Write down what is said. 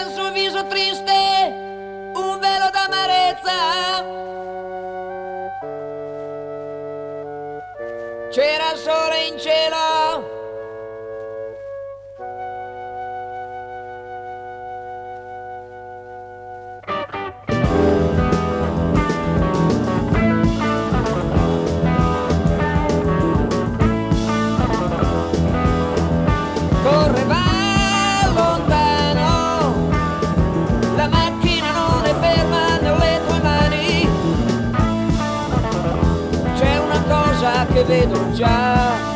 il suo viso triste un velo d'amarezza. C'era il sole in cielo. Correva lontano, la macchina non è ferma nelle tue mani. C'è una cosa che vedo già.